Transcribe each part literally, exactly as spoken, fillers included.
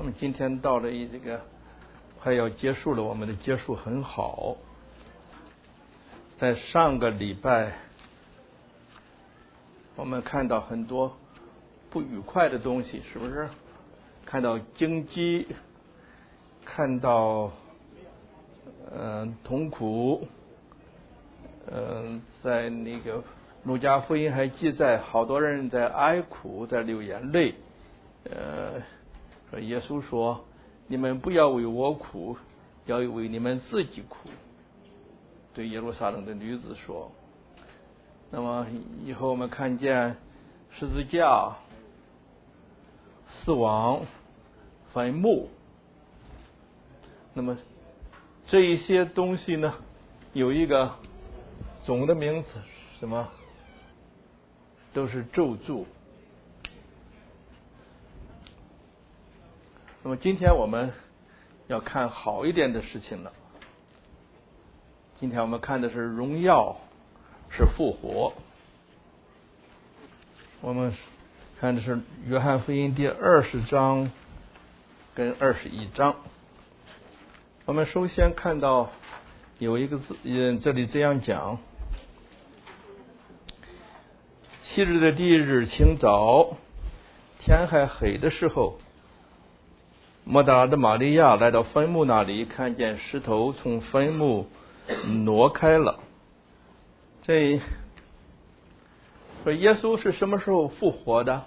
我们今天到了一这个快要结束了，我们的结束很好。在上个礼拜，我们看到很多不愉快的东西，是不是？看到经济，看到嗯、呃、痛苦，嗯、呃，在那个路加福音还记载，好多人在哀哭，在流眼泪。呃，说耶稣说：“你们不要为我哭，要为你们自己哭。”对耶路撒冷的女子说。那么以后我们看见十字架、死亡、坟墓，那么这一些东西呢，有一个总的名词，什么？都是咒诅。那么今天我们要看好一点的事情了。今天我们看的是荣耀，是复活。我们看的是约翰福音第二十章跟二十一章。我们首先看到有一个字，嗯，这里这样讲：七日的第一日清早，天还黑的时候，莫大拉的玛利亚来到坟墓那里，看见石头从坟墓挪开了。这说耶稣是什么时候复活的？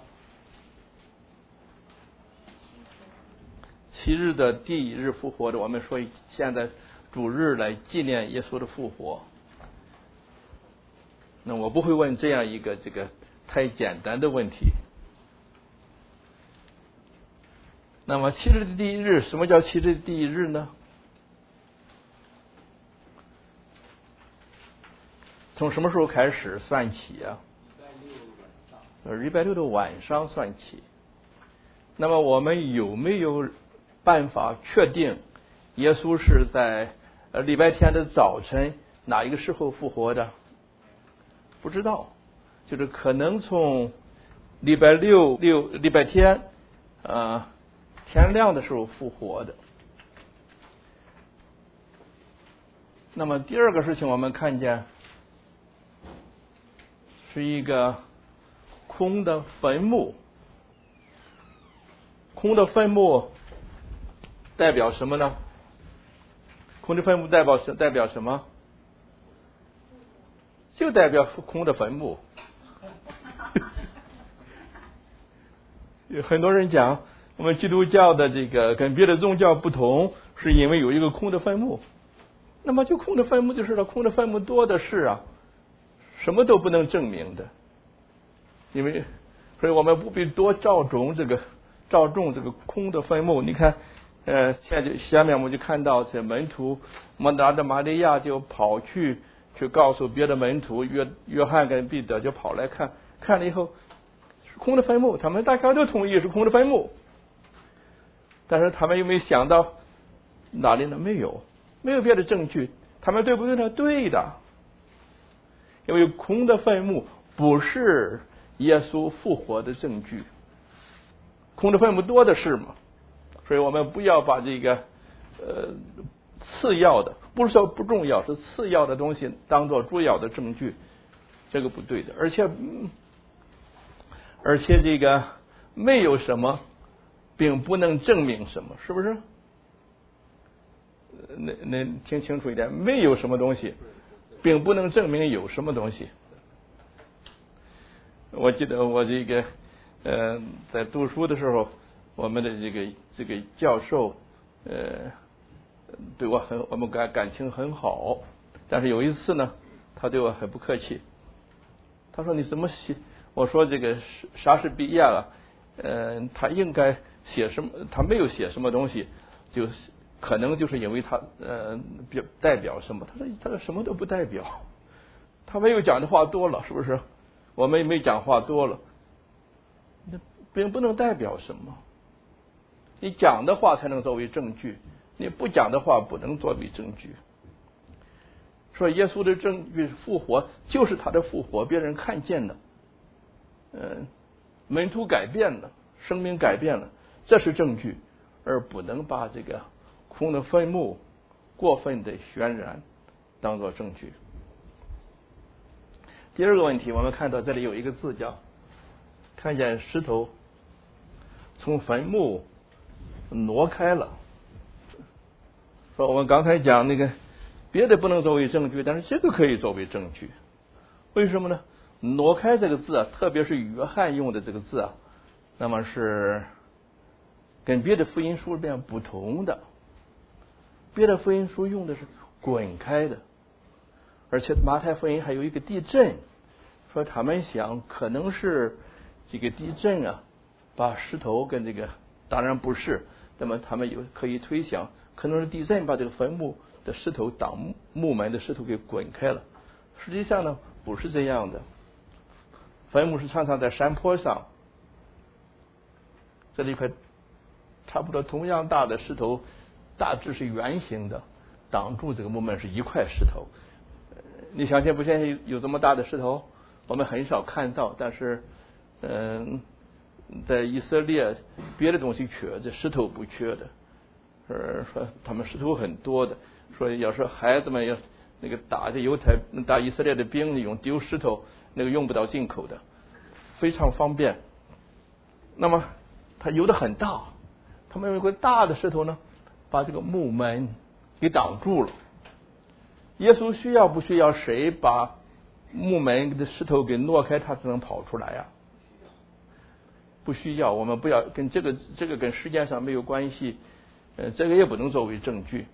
七日的第一日复活的。我们说现在主日来纪念耶稣的复活。那我不会问这样一个这个太简单的问题。那么七日的第一日，什么叫七日的第一日呢？从什么时候开始算起啊？礼拜六的晚上算起。那么我们有没有办法确定耶稣是在呃礼拜天的早晨哪一个时候复活的？不知道，就是可能从礼拜六六礼拜天呃天亮的时候复活的。那么第二个事情，我们看见是一个空的坟墓。空的坟墓代表什么呢？空的坟墓代表代表什么？就代表空的坟墓。有很多人讲，我们基督教的这个跟别的宗教不同，是因为有一个空的坟墓。那么就空的坟墓就是了，空的坟墓多的是啊，什么都不能证明的。因为，所以我们不必多照重这个照重这个空的坟墓。你看，呃，现在下面我们就看到这门徒莫大拉的玛利亚就跑去去告诉别的门徒，约约翰跟彼得就跑来看，看了以后是空的坟墓，他们大家都同意是空的坟墓，但是他们有没有想到哪里呢？没有，没有别的证据。他们对不对呢？对的，因为空的坟墓不是耶稣复活的证据，空的坟墓多的是嘛，所以我们不要把这个呃次要的，不是说不重要，是次要的东西当做主要的证据，这个不对的。而且而且这个没有什么，并不能证明什么，是不是？那那听清楚一点，没有什么东西，并不能证明有什么东西。我记得我这个呃在读书的时候，我们的这个这个教授呃对我很我们感感情很好，但是有一次呢，他对我很不客气。他说：“你怎么写？”我说：“这个莎士比亚了，呃，他应该写什么？他没有写什么东西，就可能就是因为他呃表代表什么？”他说：“他说什么都不代表，他没有讲的话多了，是不是？我们没讲话多了，那并不能代表什么。你讲的话才能作为证据，你不讲的话不能作为证据。说耶稣的证据复活，就是他的复活，别人看见了，嗯、呃，门徒改变了，生命改变了，这是证据。 而不能把这个空的坟墓过分的渲染当作证据。第二个问题，我们看到这里有一个字叫看见石头从坟墓挪开了。说我们刚才讲那个别的不能作为证据，但是这个可以作为证据。为什么呢？挪开这个字啊，特别是约翰用的这个字啊，那么是跟别的福音书里边不同的。别的福音书用的是滚开的，而且马太福音还有一个地震，说他们想可能是这个地震啊把石头跟这个，当然不是，那么他们有可以推想可能是地震把这个坟墓的石头挡墓门的石头给滚开了。实际上呢不是这样的，坟墓是常常在山坡上，这里一块差不多同样大的石头，大致是圆形的，挡住这个墓门是一块石头。你相信不相信有这么大的石头？我们很少看到，但是嗯，在以色列别的东西缺，这石头不缺的。是说他们石头很多的，说要是孩子们要那个打这犹太打以色列的兵用丢石头，那个用不到进口的，非常方便。那么它有的很大，他们用一个大的石头呢把这个木门给挡住了。耶稣需要不需要谁把木门的石头给挪开，他才能跑出来呀？不需要，我们不要跟这个这个跟时间上没有关系，呃，这个也不能作为证据。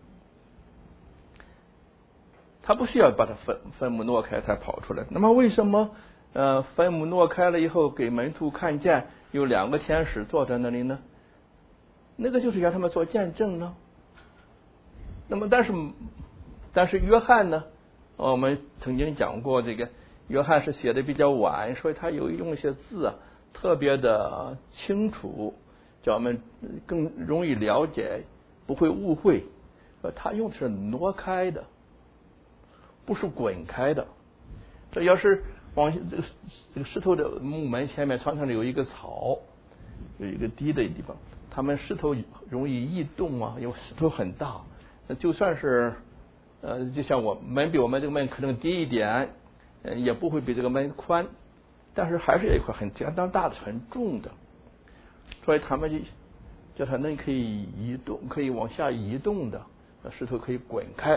他不需要把它坟坟墓挪开才跑出来。那么为什么呃坟墓挪开了以后给门徒看见有两个天使坐在那里呢？那个就是让他们做见证呢。那么但是但是约翰呢，我们曾经讲过，这个约翰是写的比较晚，所以他有用一些字啊特别的清楚，叫我们更容易了解，不会误会。他用的是挪开的，不是滚开的。这要是往这个这个石头的木门前面常常有一个草，有一个低的地方，他们石头容易移动啊，因为石头很大，那就算是呃，就像我门比我们这个门可能低一点，呃，也不会比这个门宽，但是还是有一块很相当大的、很重的，所以他们就叫它能可以移动，可以往下移动的，石头可以滚开。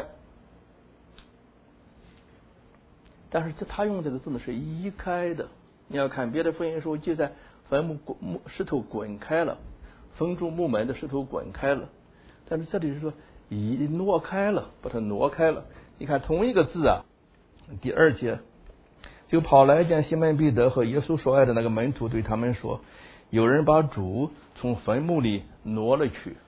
但是这他用这个字呢是移开的，你要看别的福音书记载坟墓木石头滚开了，封住木门的石头滚开了，但是这里是说移挪开了，把它挪开了。你看同一个字啊，第二节，就跑来见西门彼得和耶稣所爱的那个门徒，对他们说，有人把主从坟墓里挪了去。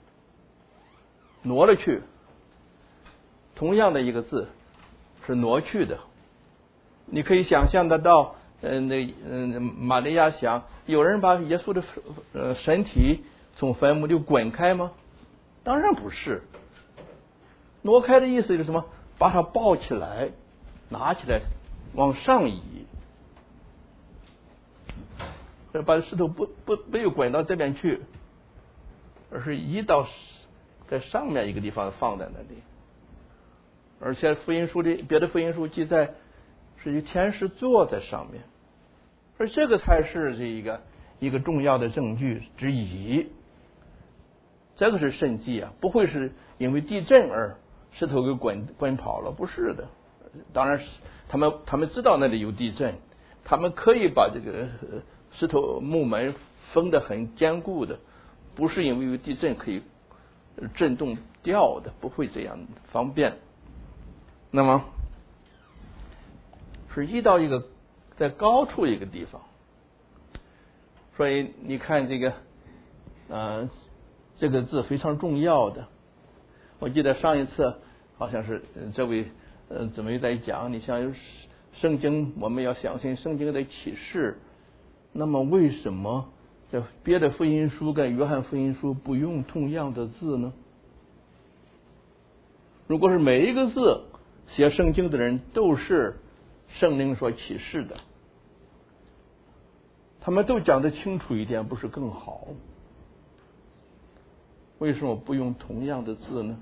挪了去，同样的一个字是挪去的。你可以想象得到，嗯，那嗯，玛利亚想，有人把耶稣的呃身体从坟墓里滚开吗？当然不是。挪开的意思是什么？把它抱起来，拿起来，往上移。把石头不不没有滚到这边去，而是移到在上面一个地方放在那里。而且福音书里别的福音书记载，是一天使坐在上面，而这个才是这一个一个重要的证据之一。这个是神迹啊，不会是因为地震而石头给滚滚跑了，不是的。当然，他们他们知道那里有地震，他们可以把这个石头木门封得很坚固的，不是因为有地震可以震动掉的，不会这样方便。那么是移到一个在高处一个地方，所以你看这个呃这个字非常重要的。我记得上一次好像是这位呃怎么在讲，你像圣经我们要相信圣经的启示，那么为什么在别的福音书跟约翰福音书不用同样的字呢？如果是每一个字写圣经的人都是圣灵所启示的，他们都讲得清楚一点，不是更好？ 为什么不用同样的字呢？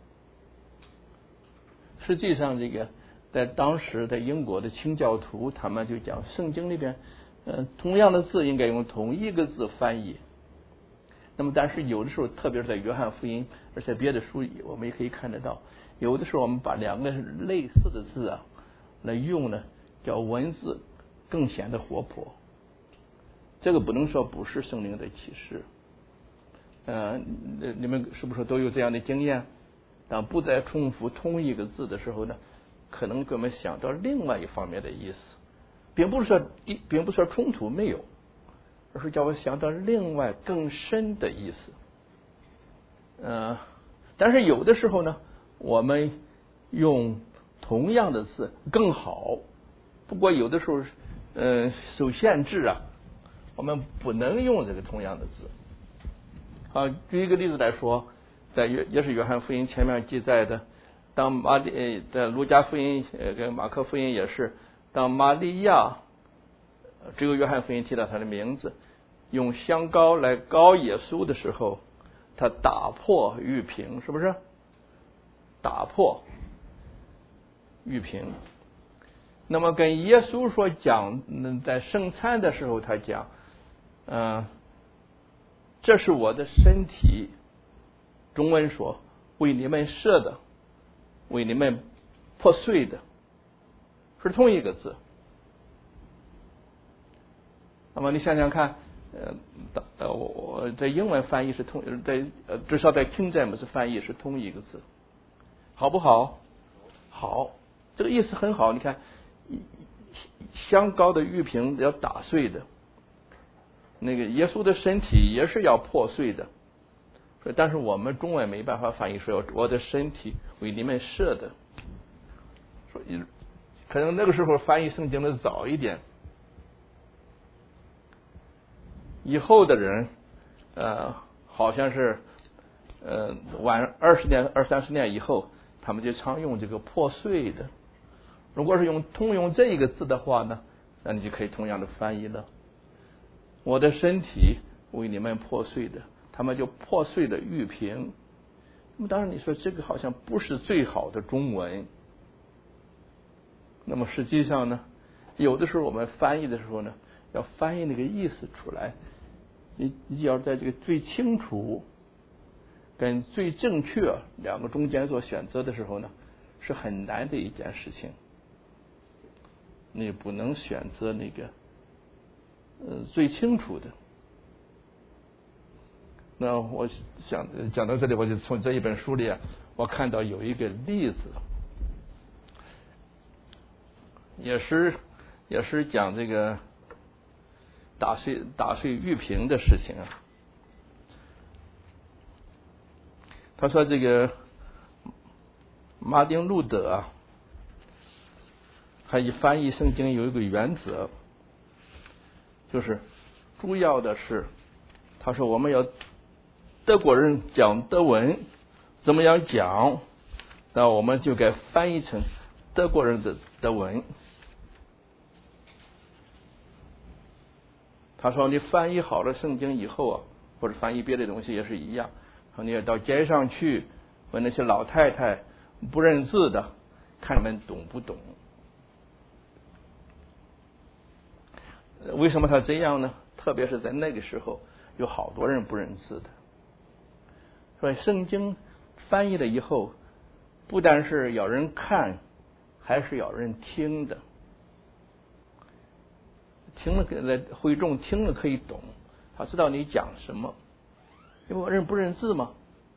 实际上，这个在当时在英国的清教徒，他们就讲圣经里边，嗯，同样的字应该用同一个字翻译。那么，但是有的时候，特别是在约翰福音，而且别的书我们也可以看得到，有的时候我们把两个类似的字啊来用呢，叫文字更显得活泼。这个不能说不是圣灵的启示。呃，你们是不是都有这样的经验？当不再重复同一个字的时候呢，可能给我们想到另外一方面的意思，并不是说并不是说冲突没有，而是叫我想到另外更深的意思。呃，但是有的时候呢，我们用同样的字更好，不过有的时候呃受限制啊，我们不能用这个同样的字。好，举一个例子来说，在约也是约翰福音前面记载的，当马利在路加福音呃跟马可福音也是，当玛利亚只有约翰福音提到他的名字，用香膏来膏耶稣的时候，他打破玉瓶，是不是？打破玉瓶。那么跟耶稣说讲，在圣餐的时候，他讲，嗯、呃，这是我的身体，中文说为你们设的，为你们破碎的，是同一个字。那么你想想看，呃，呃，我在英文翻译是同，在呃至少在 King James 翻译是同一个字，好不好？好，这个意思很好。你看，香膏的玉瓶要打碎的，那个耶稣的身体也是要破碎的。但是我们中文没办法翻译说我的身体为你们设的，所以可能那个时候翻译圣经的早一点。以后的人，呃，好像是，呃，晚二十年、二三十年以后，他们就常用这个破碎的。如果是用通用这一个字的话呢，那你就可以同样的翻译了。我的身体为你们破碎的，他们就破碎的玉瓶。那么当然你说这个好像不是最好的中文。那么实际上呢，有的时候我们翻译的时候呢，要翻译那个意思出来。你你要在这个最清楚跟最正确两个中间做选择的时候呢，是很难的一件事情。你不能选择那个呃最清楚的。那我想讲到这里，我就从这一本书里啊，我看到有一个例子，也是也是讲这个打碎打碎玉瓶的事情啊。他说这个马丁路德啊，他一翻译圣经有一个原则，就是主要的是，他说我们要德国人讲德文怎么样讲，那我们就该翻译成德国人的德文。他说你翻译好了圣经以后啊，或者翻译别的东西也是一样，你要到街上去问那些老太太不认字的，看他们懂不懂。为什么他这样呢？特别是在那个时候，有好多人不认字的。所以圣经翻译了以后，不但是要人看，还是要人听的。听了在会众听了可以懂，他知道你讲什么，因为人不认字嘛。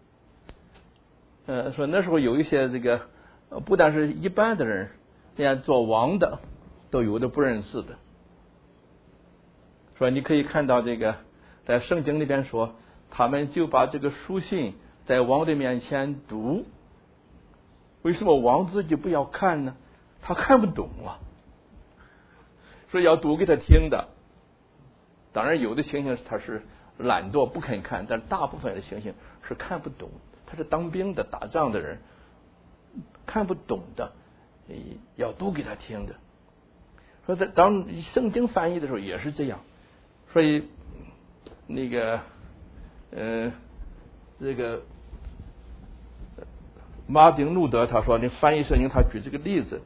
呃，说那时候有一些这个，不但是一般的人，连做王的都有的不认字的。说你可以看到这个，在圣经里边说，他们就把这个书信在王的面前读。为什么王自己不要看呢？他看不懂啊。所以要读给他听的。当然有的情形他是懒惰不肯看，但大部分的情形是看不懂。他是当兵的打仗的人，看不懂的要读给他听的。说在当圣经翻译的时候也是这样。所以那个呃这个马丁路德他说，你翻译圣经，他举这个例子，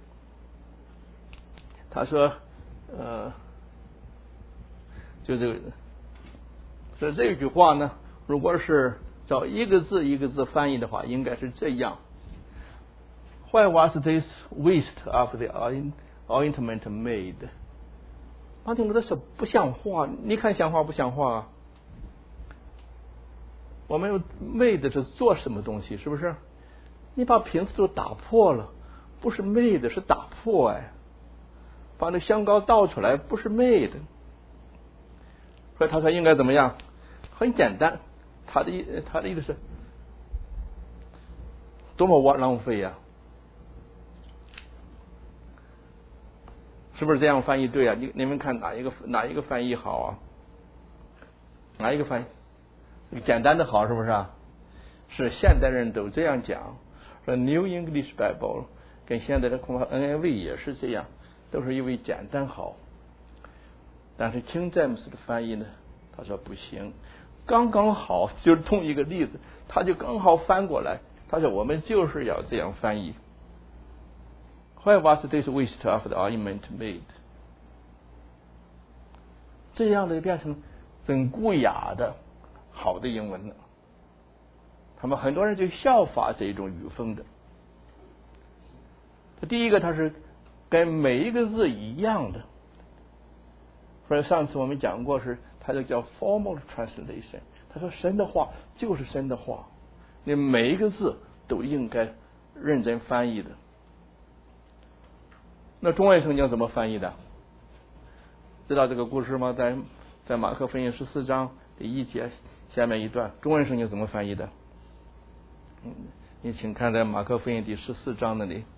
他说，呃，就这个，所以这句话呢，如果是照一个字一个字翻译的话，应该是这样。Why was this waste of the ointment made？ 马丁路德说不像话，你看像话不像话啊？我们 made 是做什么东西，是不是？你把瓶子都打破了，不是 made 是打破哎。把那香膏倒出来，不是 made。所以他说应该怎么样？很简单，他的意他的意思是多么浪费呀、啊！是不是这样翻译对啊？你你们看哪一个哪一个翻译好啊？哪一个翻译简单的好，是不是啊？是现代人都这样讲，说 New English Bible 跟现在的恐怕 N I V 也是这样，都是因为简单好。但是 King James 的翻译呢，他说不行，刚刚好，就是同一个例子，他就刚好翻过来，他说我们就是要这样翻译。Why was this waste of the ointment made？ 这样的变成很古雅的好的英文了。他们很多人就效法这种语风的。第一个，它是跟每一个字一样的。所以上次我们讲过是，它就叫 formal translation。他说神的话就是神的话，你每一个字都应该认真翻译的。那中文圣经怎么翻译的？知道这个故事吗？在在马可福音十四章第一节下面一段，中文圣经怎么翻译的？嗯，你请看在马可福音第十四章那里，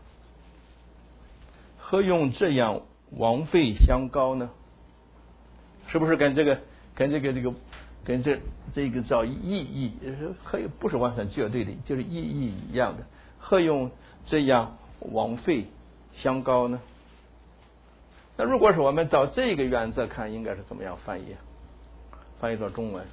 何用这样枉费香膏呢？是不是跟这个跟这个这个跟这这个叫意义，可以不是完全绝对的，就是意义一样的？何用这样枉费香膏呢？那如果是我们照这个原则看，应该是怎么样翻译？翻译成中文，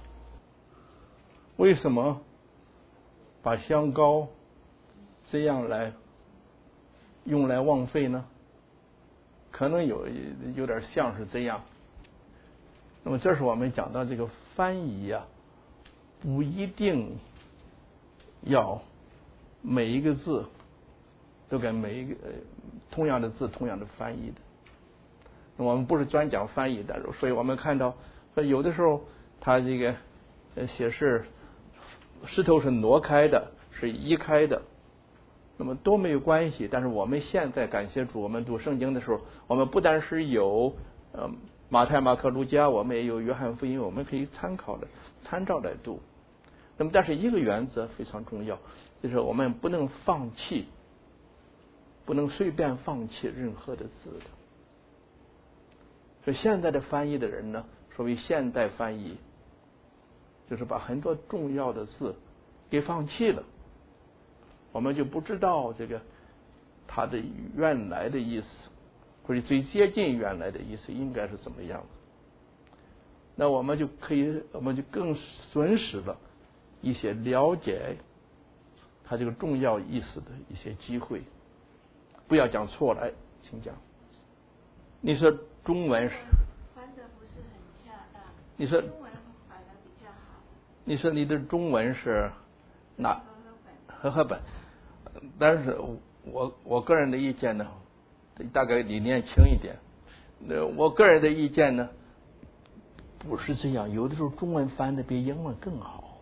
为什么把香膏这样来用来枉费呢？可能有有点像是这样。那么这是我们讲到这个翻译啊，不一定要每一个字都跟每一个、呃、同样的字同样的翻译的。我们不是专讲翻译的，所以我们看到有的时候他这个写是石头是挪开的，是移开的，那么都没有关系。但是我们现在感谢主，我们读圣经的时候，我们不单是有呃马太、马可、路加，我们也有约翰福音，我们可以参考的参照来读。那么但是一个原则非常重要，就是我们不能放弃，不能随便放弃任何的字的。所以现在的翻译的人呢，所谓现代翻译，就是把很多重要的字给放弃了，我们就不知道这个它的原来的意思，或者最接近原来的意思应该是怎么样的。那我们就可以，我们就更损失了一些了解它这个重要意思的一些机会。不要讲错了，哎，请讲。你说中文是翻的不是很恰当， 你说中文反而比较好。 你说你的中文是哪？ 和合本。 和合本。但是我我个人的意见呢，大概理念轻一点。那我个人的意见呢，不是这样。有的时候中文翻的比英文更好。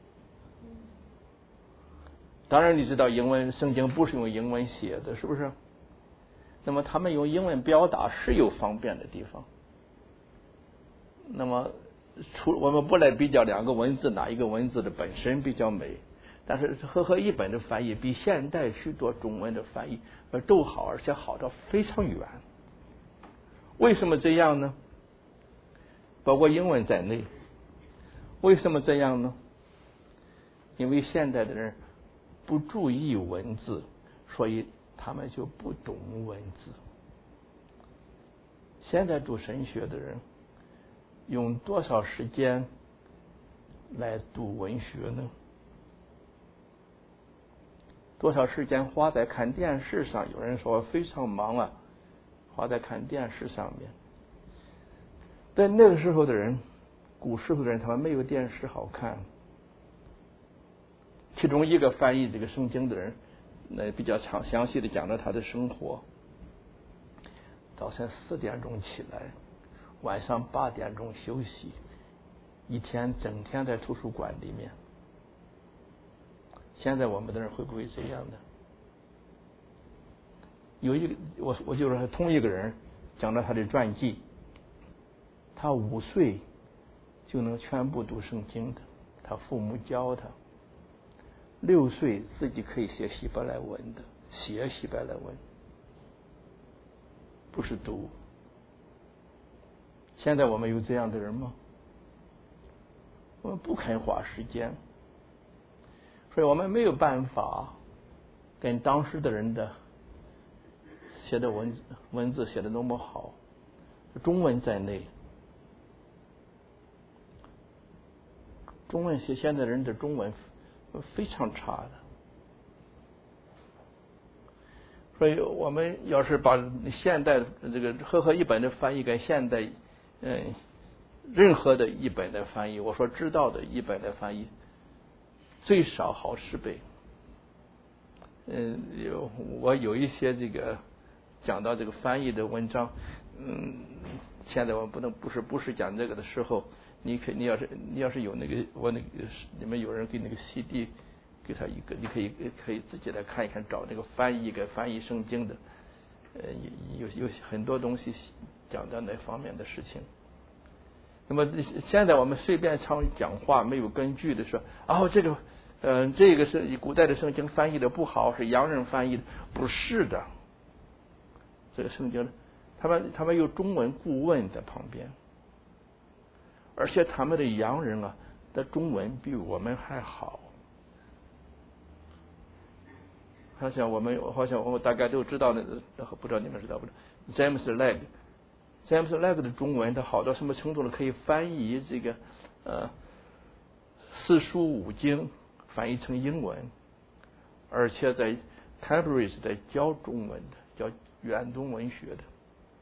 当然你知道英文圣经不是用英文写的，是不是？那么他们用英文表达是有方便的地方。那么除我们不来比较两个文字哪一个文字的本身比较美，但是和合译本的翻译比现代许多中文的翻译都好，而且好到非常远。为什么这样呢？包括英文在内。为什么这样呢？因为现代的人不注意文字，所以他们就不懂文字。现在读神学的人用多少时间来读文学呢？多少时间花在看电视上？有人说非常忙啊，花在看电视上面。但那个时候的人，古时候的人，他们没有电视好看。其中一个翻译这个圣经的人，那比较详详细的讲了他的生活。早晨四点钟起来，晚上八点钟休息，一天整天在图书馆里面。现在我们的人会不会这样呢？有一个我我就是同一个人讲了他的传记，他五岁就能全部读圣经的，他父母教他。六岁自己可以写希伯来文的，写希伯来文，不是读。现在我们有这样的人吗？我们不肯花时间，所以我们没有办法跟当时的人的写的文字文字写的那么好，中文在内，中文写现在人的中文非常差的，所以我们要是把现代这个和合译本的翻译跟现代嗯任何的译本的翻译，我说知道的译本的翻译最少好十倍。嗯，有我有一些这个讲到这个翻译的文章，嗯，现在我不能不是不是讲这个的时候，你可你要是你要是有那个我那个你们有人给那个 C D 给他一个，你可以可以自己来看一看，找那个翻译跟翻译圣经的，呃，有有很多东西讲到那方面的事情。那么现在我们随便常讲话没有根据的说，哦，这个嗯、呃，这个是古代的圣经翻译的不好，是洋人翻译的，不是的。这个圣经他们他们有中文顾问在旁边，而且他们的洋人啊的中文比我们还好。好像我们好像我大概都知道的，不知道你们知道不知道 James Legg。James Legg 的中文，他好到什么程度呢？可以翻译这个呃四书五经，翻译成英文，而且在 Cambridge 在教中文的，教远东文学的。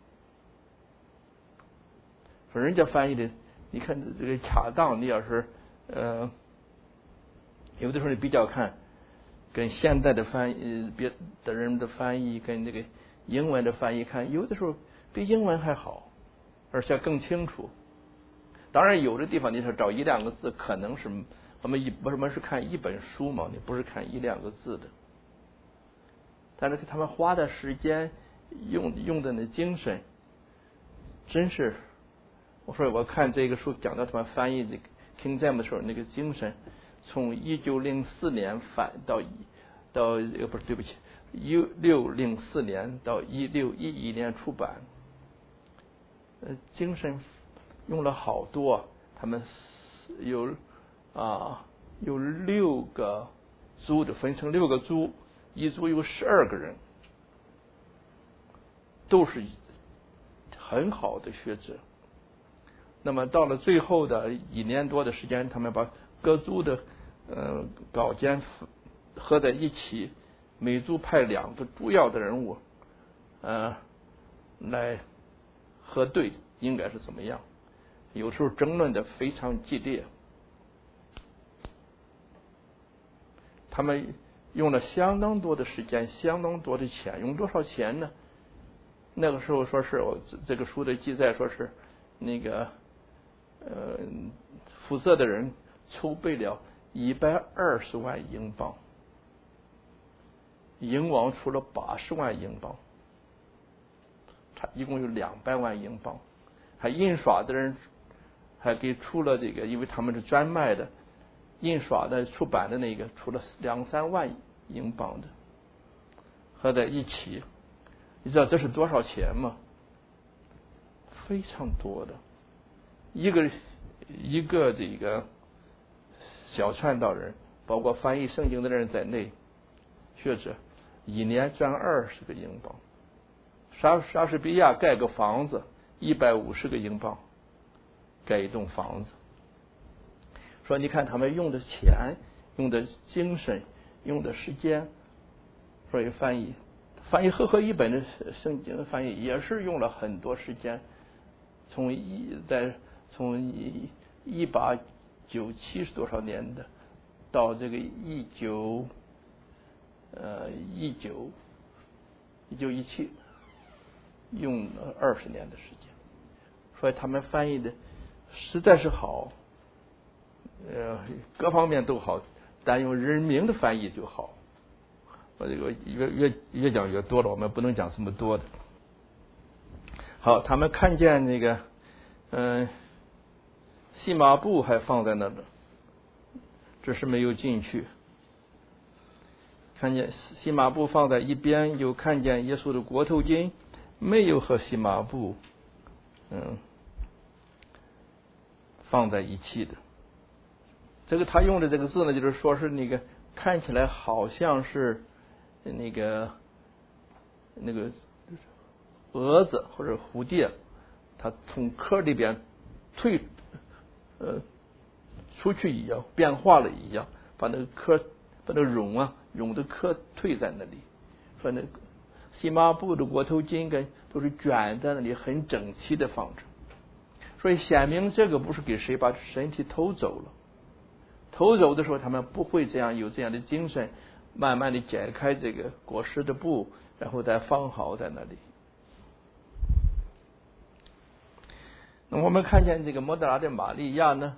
说人家翻译的，你看这个恰当，你要是呃有的时候你比较看，跟现代的翻译别的人的翻译跟这个英文的翻译看，有的时候比英文还好，而且更清楚。当然有的地方你说找一两个字，可能是我们一不是我们是看一本书嘛，你不是看一两个字的。但是他们花的时间用用的那精神，真是，我说我看这个书讲到他们翻译这个 King James 的时候，那个精神，从一九零四年翻到到呃不是对不起，一六零四年到一六一一年出版，呃，精神用了好多。他们有啊有六个组的，分成六个组，一组有十二个人，都是很好的学者。那么到了最后的一年多的时间，他们把各组的呃稿件合在一起，每组派两个主要的人物，呃，来核对应该是怎么样。有时候争论的非常激烈，他们用了相当多的时间，相当多的钱。用多少钱呢？那个时候说是我这个书的记载说是那个呃负责的人筹备了一百二十万英镑，英王出了八十万英镑，他一共有两百万英镑。还印刷的人还给出了这个，因为他们是专卖的，印刷的出版的那个出了两三万英镑的，合在一起，你知道这是多少钱吗？非常多的，一个一个这个小传道人，包括翻译圣经的人在内，学者一年赚二十个英镑。莎莎士比亚盖个房子一百五十个英镑，盖一栋房子。 说你看他们用的钱、用的精神、用的时间，所以翻译翻译和合一本的圣经翻译也是用了很多时间，从一在从一一八九七是多少年的，到这个一九呃一九一九一七，用了二十年的时间，所以他们翻译的实在是好，呃，各方面都好，但用人名的翻译就好。我这个越越越讲越多了，我们不能讲这么多的。好，他们看见那个，嗯、呃，细麻布还放在那儿，只是没有进去。看见细麻布放在一边，又看见耶稣的裹头巾没有和细麻布，嗯，放在一起的。这个他用的这个字呢，就是说是那个看起来好像是那个那个蛾子或者蝴蝶，它从壳里边退呃出去一样，变化了一样，把那个壳把那个绒啊绒的壳退在那里，说那个细麻布的裹头巾跟都是卷在那里，很整齐的放着，所以显明这个不是给谁把身体偷走了。偷走的时候，他们不会这样有这样的精神，慢慢的解开这个裹尸的布，然后再放好在那里。那我们看见这个摩达拉的玛利亚呢，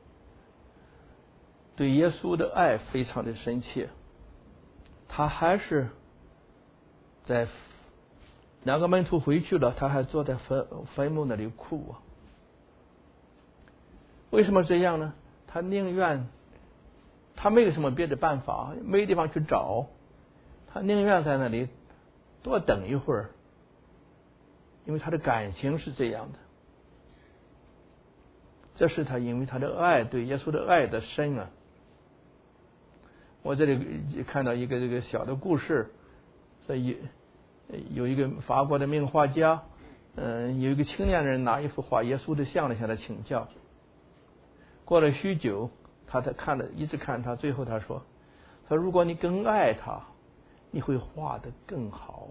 对耶稣的爱非常的深切，他还是在两个门徒回去了，他还坐在坟坟墓那里哭啊。为什么这样呢？他宁愿他没有什么别的办法，没地方去找，他宁愿在那里多等一会儿，因为他的感情是这样的。这是他因为他的爱，对耶稣的爱的深啊。我这里看到一个这个小的故事，所以有一个法国的名画家，嗯、呃，有一个青年人拿一幅画耶稣的像来向他请教。过了许久，他在看了，一直看他，最后他说：“他如果你更爱他，你会画得更好。”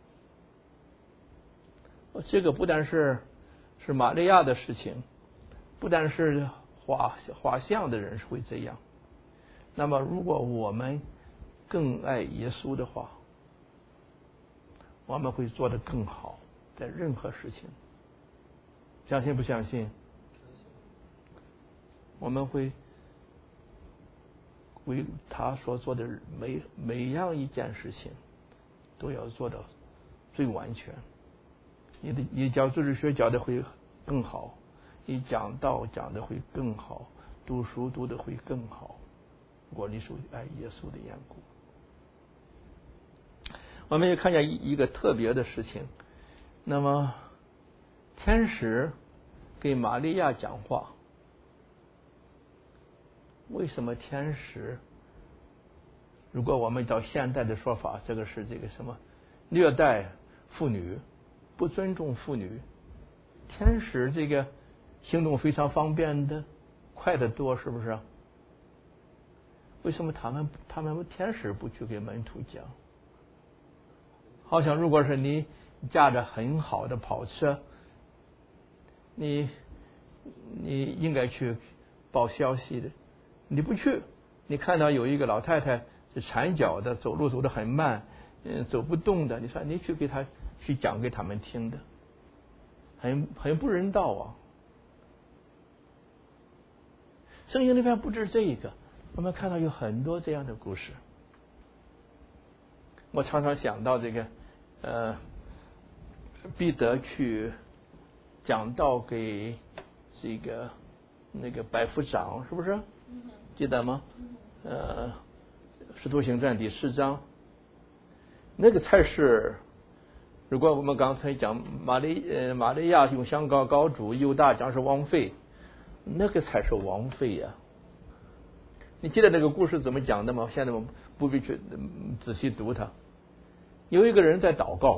这个不但是是玛利亚的事情，不但是画画像的人是会这样。那么，如果我们更爱耶稣的话，我们会做得更好，在任何事情。相信不相信？我们会为他所做的每每样一件事情都要做到最完全。你的你教组织学教的会更好，你讲道讲的会更好，读书读的会更好。如果你是爱耶稣的缘故，我们也看见一个特别的事情。那么，天使给玛利亚讲话。为什么天使？如果我们照现代的说法，这个是这个什么虐待妇女、不尊重妇女。天使这个行动非常方便的，快得多，是不是？为什么他们他们天使不去给门徒讲？好像如果是你驾着很好的跑车，你你应该去报消息的。你不去，你看到有一个老太太是缠脚的，走路走得很慢，嗯，走不动的，你说你去给她去讲给他们听的，很很不人道啊。圣经里面不止这一个，我们看到有很多这样的故事。我常常想到这个，呃，彼得去讲道给这个那个百夫长，是不是？记得吗？呃，使徒行传第十章，那个才是，如果我们刚才讲玛利呃玛利亚用香膏膏主，犹大讲是王妃，那个才是王妃呀、啊。你记得那个故事怎么讲的吗？现在我们不必去仔细读它。有一个人在祷告，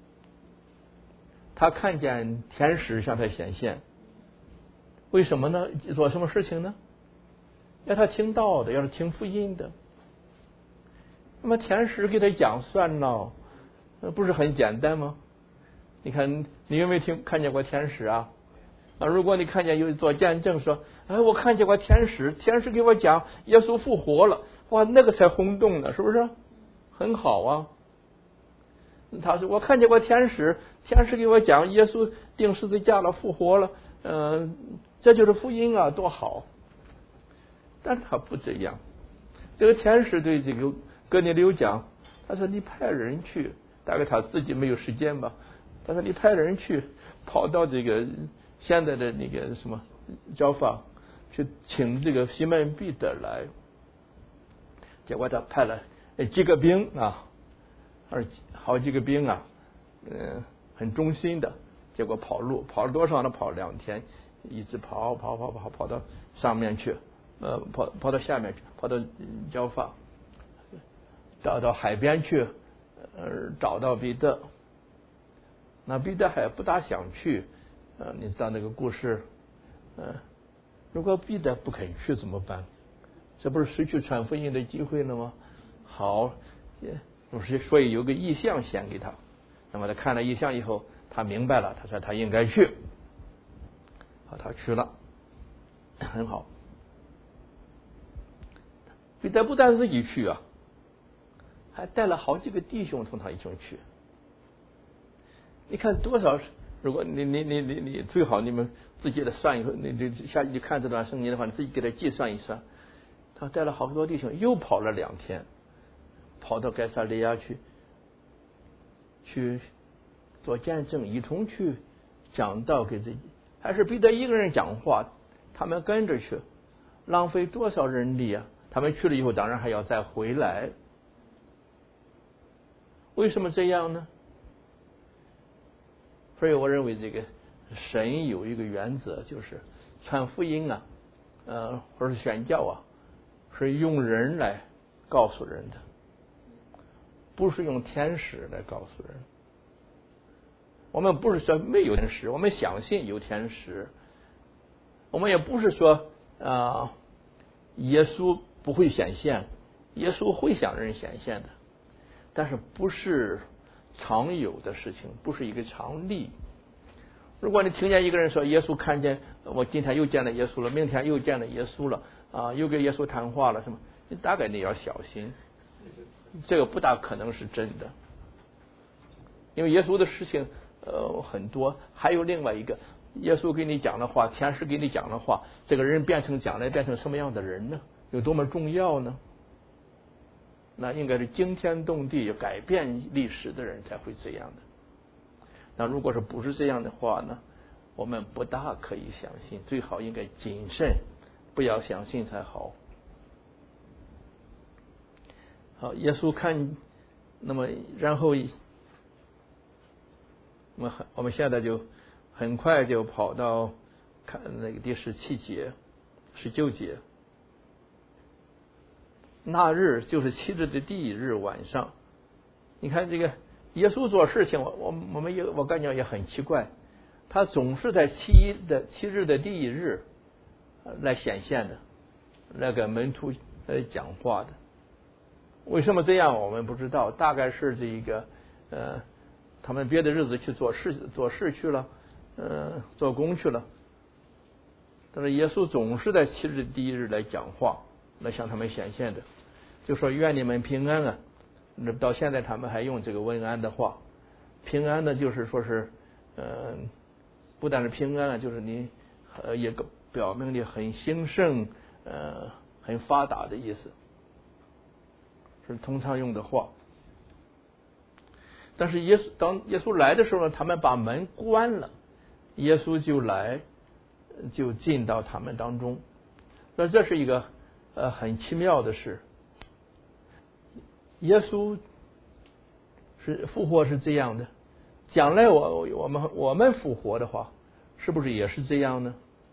他看见天使向他显现，为什么呢？做什么事情呢？ 要他听道的，要是听福音的。那么天使给他讲算了，那不是很简单吗？你看，你有没有听看见过天使啊？啊，如果你看见有做见证说，哎，我看见过天使，天使给我讲耶稣复活了，哇，那个才轰动呢，是不是？很好啊。他说我看见过天使，天使给我讲耶稣钉十字架了，复活了，嗯、呃，这就是福音啊，多好。但是他不这样，这个天使对这个哥尼流讲，他说你派人去，大概他自己没有时间吧，他说你派人去跑到这个现在的那个什么教法去请这个西门彼得来。结果他派了几个兵啊，而好几个兵啊，嗯，很忠心的。结果跑路跑了多少呢？跑了两天，一直跑跑跑跑跑到上面去，呃，跑跑到下面去，跑到教法，到到海边去，呃，找到彼得。那彼得还不大想去，呃，你知道那个故事，呃，如果彼得不肯去怎么办？这不是失去传福音的机会了吗？好，也所以有个意象显给他。那么他看了意象以后，他明白了，他说他应该去。好，他去了，很好。彼得不但自己去啊，还带了好几个弟兄同他一起去。你看多少？如果你你你你你最好你们自己的算一个，你这下去看这段圣经的话，你自己给他计算一算。他带了好多弟兄，又跑了两天，跑到该撒利亚去，去做见证，一同去讲道给自己。还是彼得一个人讲话，他们跟着去，浪费多少人力啊！他们去了以后，当然还要再回来。为什么这样呢？所以我认为这个神有一个原则，就是传福音啊，呃，或者是宣教啊，是用人来告诉人的，不是用天使来告诉人。我们不是说没有天使，我们相信有天使。我们也不是说啊、呃，耶稣不会显现，耶稣会向人显现的，但是不是常有的事情，不是一个常例。如果你听见一个人说耶稣看见我今天又见了耶稣了，明天又见了耶稣了啊，又跟耶稣谈话了什么，你大概你要小心，这个不大可能是真的，因为耶稣的事情呃很多。还有另外一个，耶稣给你讲的话，天使给你讲的话，这个人变成将来变成什么样的人呢？有多么重要呢？那应该是惊天动地、改变历史的人才会这样的。那如果是不是这样的话呢，我们不大可以相信，最好应该谨慎，不要相信才好。好，耶稣看，那么然后，我们我们现在就很快就跑到看那个第十七节、十九节。那日就是七日的第一日晚上，你看这个耶稣做事情，我我我们也我感觉也很奇怪，他总是在七一的七日的第一日来显现的，来给门徒呃讲话的。为什么这样我们不知道，大概是这一个呃他们别的日子去做事做事去了，呃做工去了，但是耶稣总是在七日第一日来讲话，来向他们显现的，就说愿你们平安啊。到现在他们还用这个问安的话，平安呢就是说是呃不但是平安啊，就是你呃也表明你很兴盛呃很发达的意思，是通常用的话。但是耶稣当耶稣来的时候呢，他们把门关了，耶稣就来就进到他们当中。那这是一个呃很奇妙的事。耶稣是复活是这样的，将来我我们我们复活的话，是不是也是这样呢？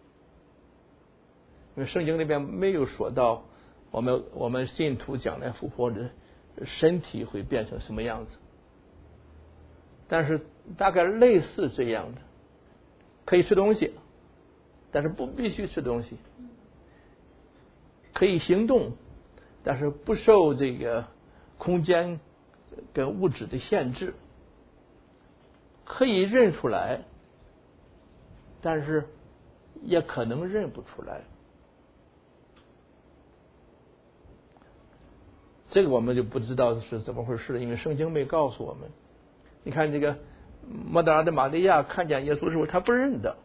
因为圣经里边没有说到我们我们信徒将来复活的身体会变成什么样子，但是大概类似这样的，可以吃东西，但是不必须吃东西。 可以行动，但是不受这个空间跟物质的限制，可以认出来，但是也可能认不出来。这个我们就不知道是怎么回事，因为圣经没告诉我们。你看这个抹大拉的玛利亚看见耶稣的时候，他不认得。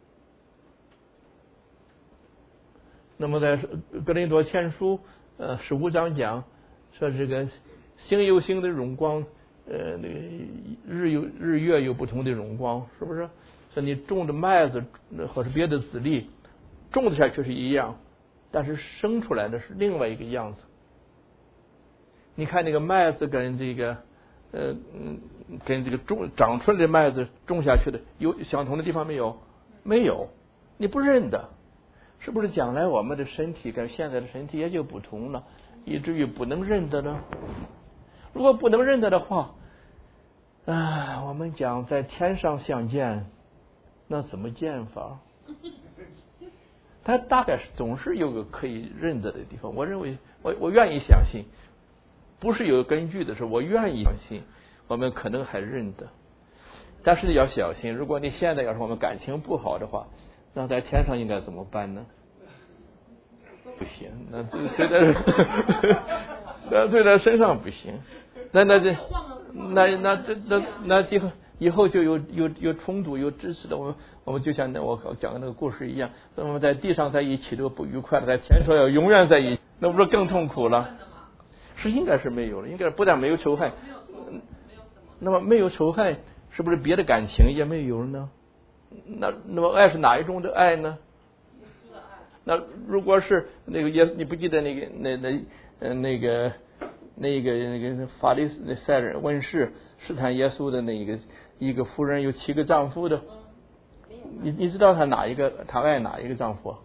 那么在哥林多前书呃十五章讲说，这个星有星的荣光，呃，那个日有日月有不同的荣光，是不是？说你种的麦子或者别的籽粒，种的下去是一样，但是生出来的是另外一个样子。你看那个麦子跟这个呃嗯跟这个种长出来的麦子种下去的有相同的地方没有？没有，你不认得。是不是将来我们的身体跟现在的身体也就不同了，以至于不能认得呢？如果不能认得的话，啊，我们讲在天上相见，那怎么见法？他大概是总是有个可以认得的地方。我认为，我我愿意相信，不是有根据的，是我愿意相信，我们可能还认得。但是要小心，如果你现在要是我们感情不好的话，那在天上应该怎么办呢？不行，那这这在那这在身上不行，那那这那那这那那以后以后就有有有冲突有支持的，我们我们就像那我讲的那个故事一样，那么在地上在一起都不愉快了，在天上要永远在一起，那不是更痛苦了？是应该是没有了，应该不但没有仇恨，那么没有仇恨，是不是别的感情也没有了呢？那那么爱是哪一种的爱呢？那如果是那个耶，你不记得那个那那呃那个那个那个法利赛人文士试探耶稣的那个一个妇人有七个丈夫的，你你知道他哪一个他爱哪一个丈夫？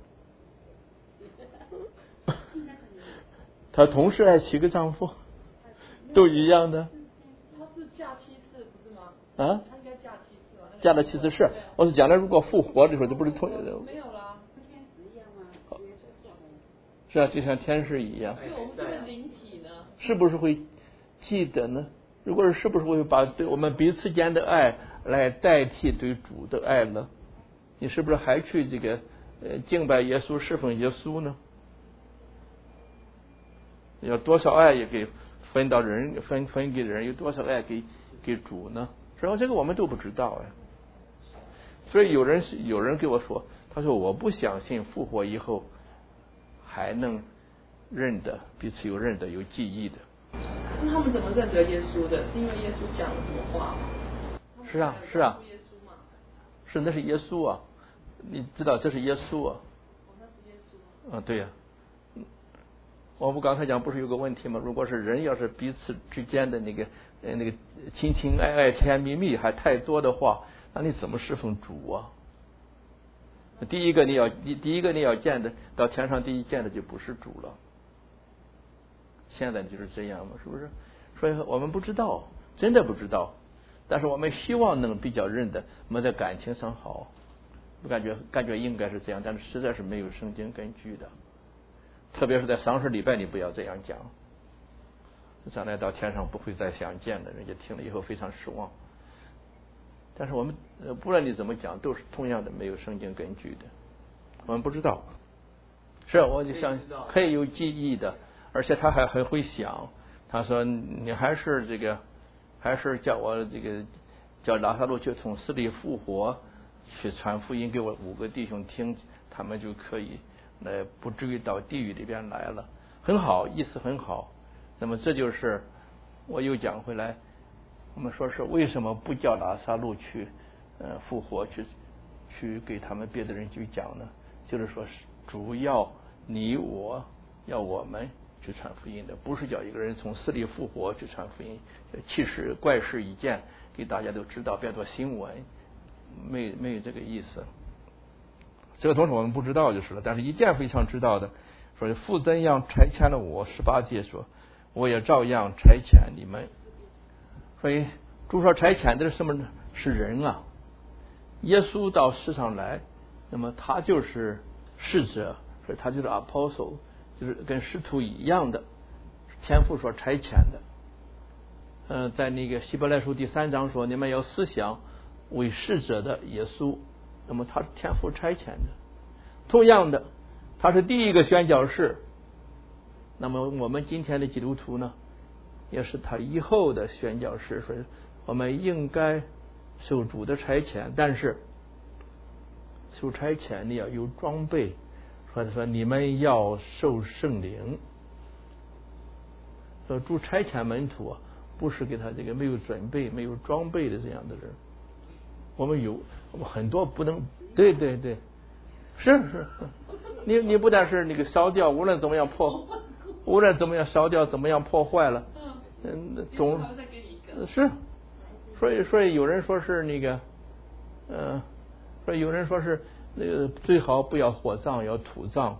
他同时爱七个丈夫，都一样的。 他是嫁七次不是吗？ 啊？ 他应该嫁七次吧？ 嫁了七次是，我是将来如果复活的时候，就不是同没有啦。 是啊，就像天使一样。 对，我们这个灵体呢？ 是不是会记得呢？如果是，是不是会把对我们彼此间的爱来代替对主的爱呢？你是不是还去这个呃敬拜耶稣、侍奉耶稣呢？要多少爱也给分到人，分分给人，有多少爱给给主呢？然后这个我们都不知道哎。所以有人是有人给我说，他说我不相信复活以后还能认得彼此有认得有记忆的。 那他们怎么认得耶稣的？是因为耶稣讲了什么话吗？ 是啊是啊， 耶稣吗？ 是那是耶稣啊，你知道这是耶稣啊。 哦，那是耶稣。 啊，对呀、啊。我们刚才讲不是有个问题吗？如果是人要是彼此之间的那个呃那个亲情爱爱甜蜜蜜还太多的话，那你怎么侍奉主啊？第一个你要第第一个你要见的到天上第一见的就不是主了。现在就是这样嘛，是不是？所以我们不知道，真的不知道，但是我们希望能比较认的，我们在感情上好，我感觉感觉应该是这样，但是实在是没有圣经根据的。特别是在丧事礼拜，你不要这样讲，将来到天上不会再相见的，人家听了以后非常失望。但是我们呃，不论你怎么讲，都是同样的没有圣经根据的，我们不知道。是，我就想可以有记忆的，而且他还很会想。他说：“你还是这个，还是叫我这个叫拉萨路去从死里复活，去传福音给我五个弟兄听，他们就可以。”那不至于到地狱里边来了，很好，意思很好。那么这就是我又讲回来，我们说是为什么不叫拉萨路去呃复活去去给他们别的人去讲呢？就是说是主要你我要我们去传福音的，不是叫一个人从死里复活去传福音，其实怪事一件给大家都知道，变作新闻，没没有这个意思。这个东西我们不知道就是了，但是一件非常知道的，说父怎样差遣了我，十八节说，我也照样差遣你们。所以主说差遣的是什么呢？是人啊。耶稣到世上来，那么他就是使者，所以他就是 apostle， 就是跟使徒一样的，天父所差遣的。嗯、呃，在那个希伯来书第三章说，你们要思想为使者的耶稣，那么他是天父差遣的。同样的，他是第一个宣教士。那么我们今天的基督徒呢，也是他以后的宣教士，所以我们应该受主的差遣，但是受差遣你要有装备，或者说你们要受圣灵。说主差遣门徒啊，不是给他这个没有准备、没有装备的这样的人。我们有我们很多不能，对对对，是是，你你不但是那个烧掉，无论怎么样破，无论怎么样烧掉，怎么样破坏了，嗯，总是，所以所以有人说是那个，呃，说有人说是那个最好不要火葬，要土葬，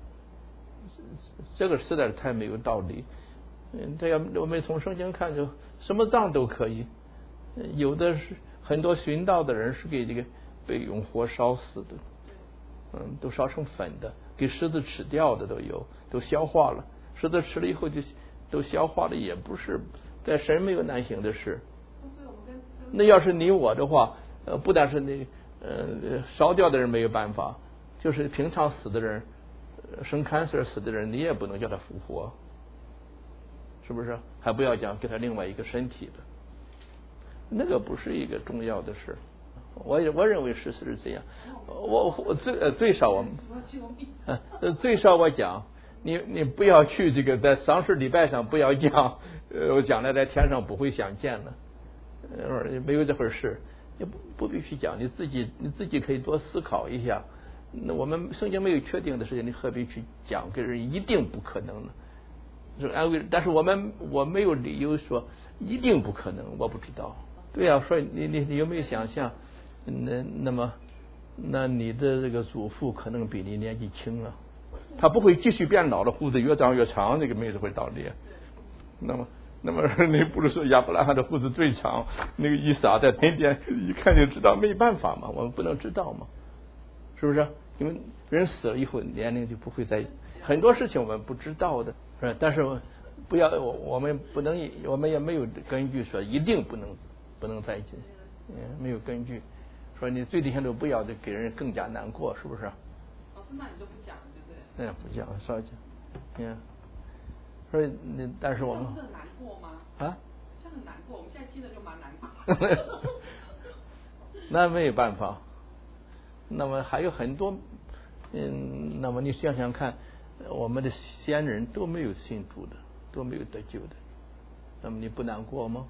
这个实在是太没有道理。嗯，这要我们从圣经看，就什么葬都可以，有的是很多寻道的人是给这个被用火烧死的，嗯，都烧成粉的，给狮子吃掉的都有，都消化了，狮子吃了以后就都消化了，也不是在神没有难行的事。那要是你我的话，呃，不但是那呃烧掉的人没有办法，就是平常死的人，生 cancer 死的人，你也不能叫他复活。是不是？还不要讲给他另外一个身体的，那个不是一个重要的事。我我认为事实是这样。我我最呃最少我呃最少我讲，你你不要去这个在丧事礼拜上不要讲，呃我将来在天上不会相见了，呃没有这回事，你不不必须讲，你自己你自己可以多思考一下。那我们圣经没有确定的事情，你何必去讲给人一定不可能呢？是安慰，但是我们我没有理由说一定不可能，我不知道。对呀、啊，所以你你你有没有想象，那那么那你的这个祖父可能比你年纪轻啊，他不会继续变老的，胡子越长越长，这个没这回道理。那么那么你不是说亚伯拉罕的胡子最长，那个以撒在天边一看就知道，没办法嘛，我们不能知道嘛，是不是？因为人死了以后年龄就不会再，很多事情我们不知道的。是，但是不要我我们不能，我们也没有根据说一定不能不能在一起，嗯，没有根据。说你最低限度不要给人更加难过，是不是？ 老师，那你就不讲了，对不对？ 嗯，不讲，少讲。嗯，所以那但是我们这很难过吗？ 啊？ 这很难过，我们现在听着就蛮难过。 那没有办法。那么还有很多，嗯，那么你想想看。我们的先人都没有信主的，都没有得救的，那么你不难过吗？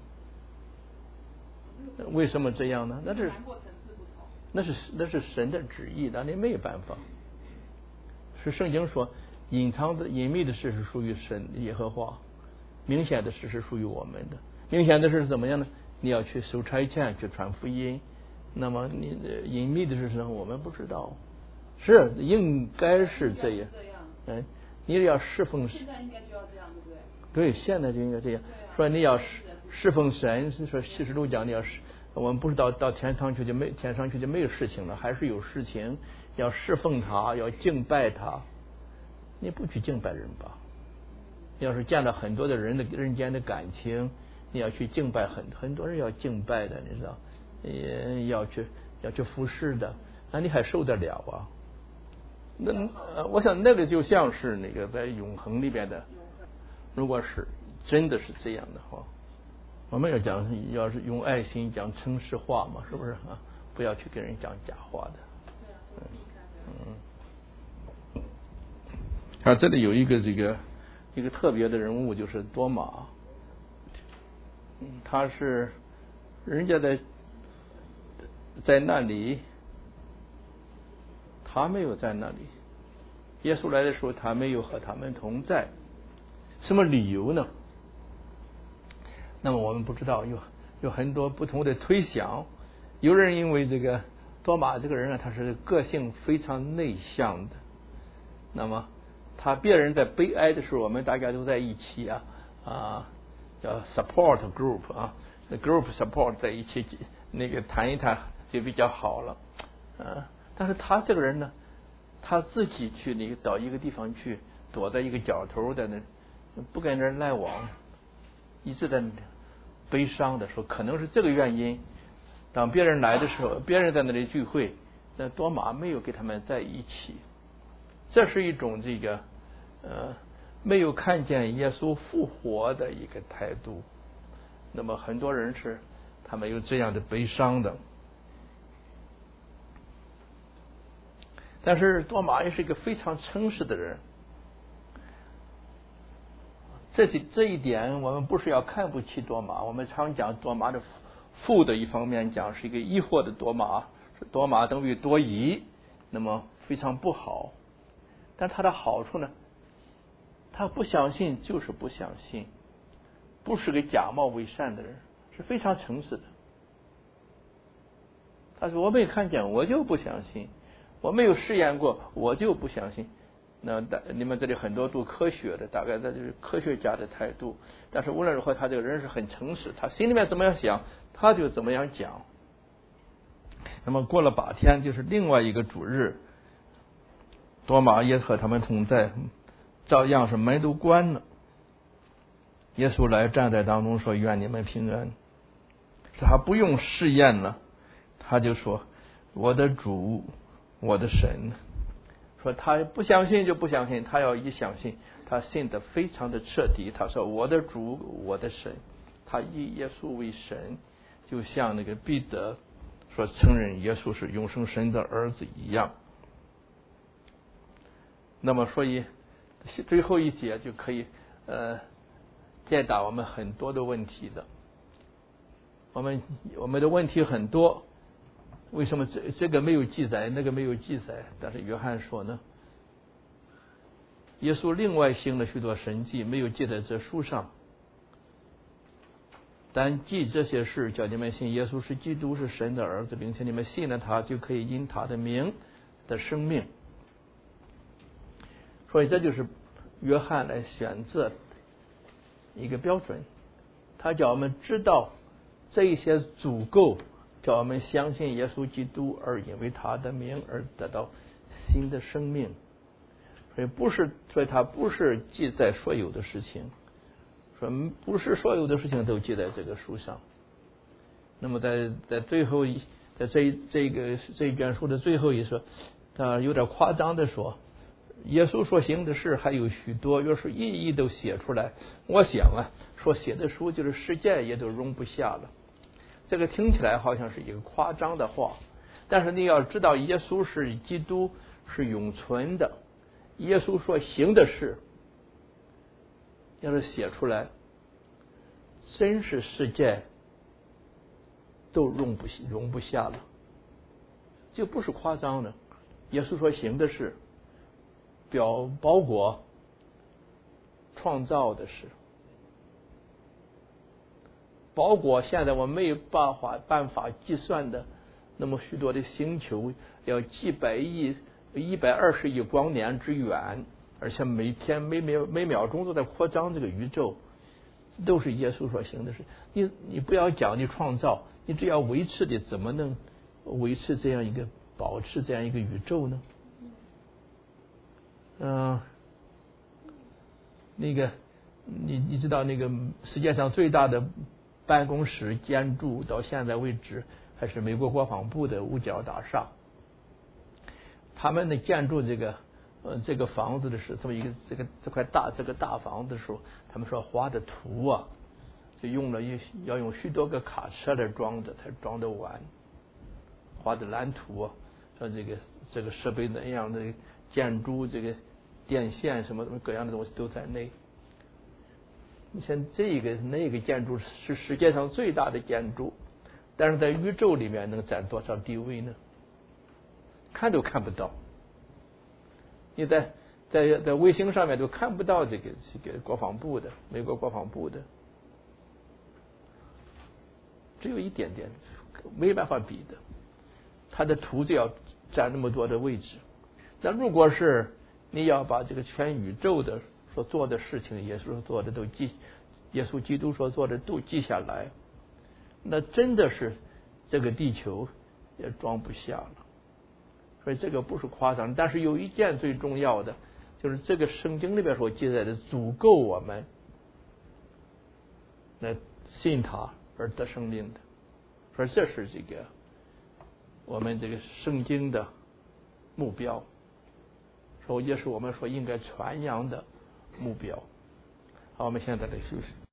为什么这样呢？那是那是那是神的旨意，那你没有办法。是圣经说，隐藏的隐秘的事是属于神耶和华，明显的事是属于我们的。明显的事是怎么样呢？你要去受差遣，去传福音。那么你的隐秘的事呢？我们不知道，是应该是这样。嗯，你要侍奉， 现在应该就要这样，对不对？ 对，现在就应该这样。啊、说你要侍侍奉神，是说启示录讲你要侍，我们不是到到天堂去就没天上去就没有事情了，还是有事情，要侍奉他，要敬拜他。你不去敬拜人吧？要是见到很多的人的人间的感情，你要去敬拜很很多人要敬拜的，你知道，也要去要去服侍的，那你还受得了啊？那呃，我想那个就像是那个在永恒里边的，如果是真的是这样的话，我们要讲，要是用爱心讲诚实话嘛，是不是啊？不要去跟人讲假话的。嗯嗯。啊，这里有一个这个一个特别的人物，就是多马。嗯，他是人家在在那里。他没有在那里，耶稣来的时候，他没有和他们同在。什么理由呢？那么我们不知道，有有很多不同的推想。有人因为这个多马这个人呢，他是个性非常内向的。那么他别人在悲哀的时候，我们大家都在一起啊啊，叫 support group 啊 ，group support 在一起那个谈一谈就比较好了，啊。但是他这个人呢，他自己去那个到一个地方去， 躲在一个角头在那，不跟人来往，一直在悲伤的说，可能是这个原因。当别人来的时候，别人在那里聚会，那多马没有跟他们在一起，这是一种这个呃没有看见耶稣复活的一个态度。那么很多人是他们有这样的悲伤的。但是多马也是一个非常诚实的人，这这一点我们不是要看不起多马，我们常讲多马的负的一方面讲是一个疑惑的多马，是多马等于多疑，那么非常不好。但他的好处呢，他不相信就是不相信，不是个假冒伪善的人，是非常诚实的。他说我没看见我就不相信，我没有试验过我就不相信。那你们这里很多读科学的，大概这就是科学家的态度。但是无论如何，他这个人是很诚实，他心里面怎么样想他就怎么样讲。那么过了八天，就是另外一个主日，多马也和他们同在，照样是门都关了。耶稣来站在当中说，愿你们平安。他不用试验了，他就说我的主我的神。说他不相信就不相信，他要一相信，他信得非常的彻底。他说我的主我的神，他以耶稣为神，就像那个彼得说承认耶稣是永生神的儿子一样。那么所以最后一节就可以呃解答我们很多的问题的。我们我们的问题很多，为什么这这个没有记载，那个没有记载？但是约翰说呢，耶稣另外行了许多神迹，没有记在这书上，但记这些事，叫你们信耶稣是基督，是神的儿子，并且你们信了他，就可以因他的名的生命。所以这就是约翰来选择一个标准，他叫我们知道这一些足够叫我们相信耶稣基督，而因为他的名而得到新的生命。所以不是，所以他不是记载所有的事情，说不是所有的事情都记在这个书上。那么在在最后一在这这个这一卷书的最后一说，他有点夸张的说，耶稣所行的事还有许多，要是一一都写出来，我想啊，说写的书就是世界也都容不下了。这个听起来好像是一个夸张的话，但是你要知道，耶稣是基督，是永存的。耶稣所行的事，要是写出来，真是世界都容不容不下了，这不是夸张的。耶稣所行的事，表包括创造的事，包括现在我没有办法办法计算的那么许多的星球，要几百亿、一百二十亿光年之远，而且每天每秒每秒钟都在扩张这个宇宙，都是耶稣所行的事。你你不要讲你创造，你只要维持的，怎么能维持这样一个保持这样一个宇宙呢？嗯、呃，那个你你知道那个世界上最大的办公室建筑到现在为止还是美国国防部的五角大厦。他们的建筑这个呃这个房子的是这么一个这个这块大这个大房子的时候，他们说画的图啊，就用了一要用许多个卡车来装的才装得完，画的蓝图啊，说这个这个设备那样的建筑，这个电线什么什么各样的东西都在内。你像这个那个建筑是世界上最大的建筑，但是在宇宙里面能占多少地位呢？看都看不到。你在在在卫星上面都看不到这个这个国防部的美国国防部的，只有一点点，没办法比的。它的图就要占那么多的位置。那如果是你要把这个全宇宙的所做的事情，耶稣所做的都记，耶稣基督所做的都记下来，那真的是这个地球也装不下了。所以这个不是夸张，但是有一件最重要的， 就是这个圣经里边所记载的足够我们来信他而得生命的，说这是这个我们这个圣经的目标，说也是我们所应该传扬的目标。好，我们现在来休息。